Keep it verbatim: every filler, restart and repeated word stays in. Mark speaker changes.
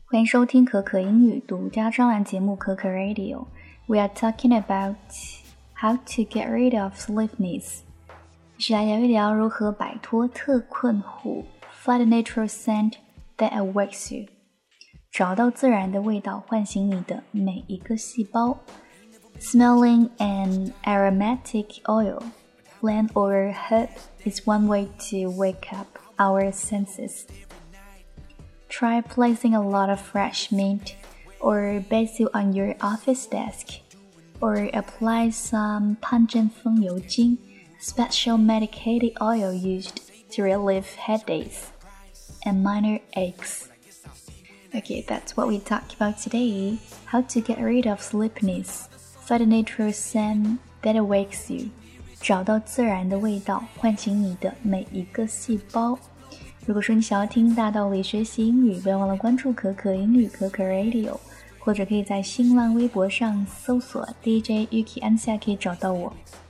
Speaker 1: 欢迎收听可可英语独家专栏节目可可 Radio. We are talking about how to get rid of sleepiness. 一起来聊一聊如何摆脱特困惑 Find a natural scent that awakes you. 找到自然的味道，唤醒你的每一个细胞。Smelling an aromatic oil, plant or herb is one way to wake up our senses.Try placing a lot of fresh mint or basil on your office desk, or apply some pungent 风油精, a special medicated oil used to relieve headaches and minor aches. Okay, that's what we talked about today. How to get rid of sleepiness. Find a natural scent that awakes you. 找到自然的味道，唤醒你的每一个细胞。如果说你想要听大道理学习英语，不要忘了关注可可英语可可 Radio， 或者可以在新浪微博上搜索 D J Yuki Ansha 可以找到我。